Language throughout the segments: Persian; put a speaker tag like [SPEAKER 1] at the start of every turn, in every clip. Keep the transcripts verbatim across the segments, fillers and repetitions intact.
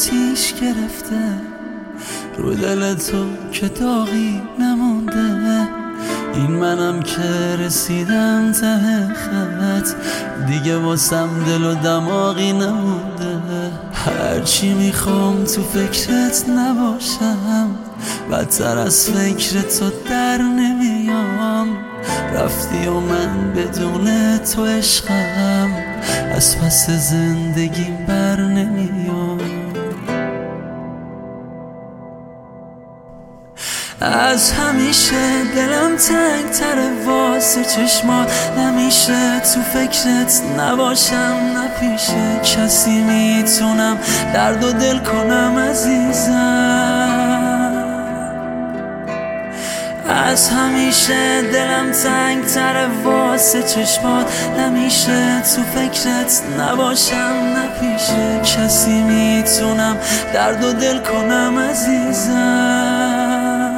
[SPEAKER 1] آتیش گرفته رو دل تو که داغی نمونده. این منم که رسیدم ته خط، دیگه واسم دل و دماغی نمونده. هرچی میخوام تو فکرت نباشم، بدتر از فکر تو در نمیام. رفتی و من بدون تو عشقم، از پس زندگیم بر نمیام. از همیشه دلم تنگ تره واسه چشمات، نمیشه تو فکرت نباشم، نپیشه کسی میتونم درد و دل کنم عزیزم. از همیشه دلم تنگ تره واسه چشمات، نمیشه تو فکرت نباشم، نپیشه کسی میتونم درد و دل کنم عزیزم.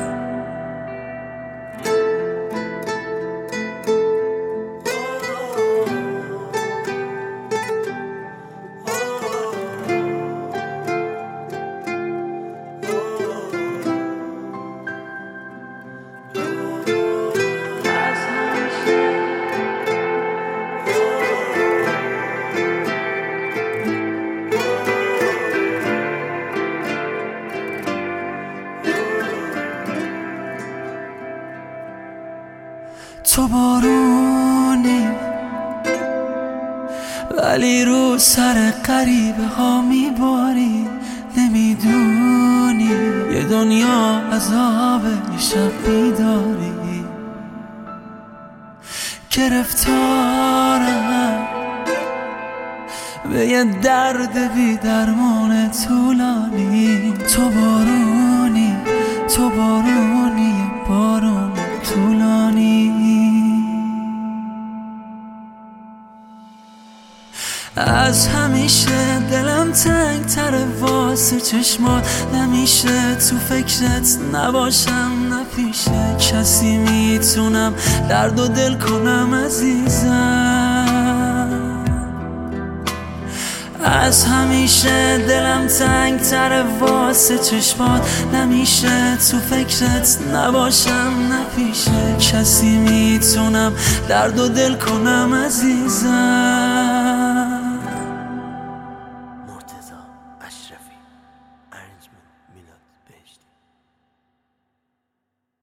[SPEAKER 1] تو بارونی ولی رو سر غریبه ها میباری، نمیدونی یه دنیا عذاب شب بیداری. گرفتارم به یه درد بی درمان طولانی. تو بارونی تو بارونی بارون طولانی. از همیشه دلم تنگ تره واسه چشمات، نمیشه تو فکرت نباشم، نپیشه کسی میتونم درد و دل کنم عزیزم. از همیشه دلم تنگ تره واسه چشمات، نمیشه تو فکرت نباشم، نپیشه کسی میتونم درد و دل کنم عزیزم.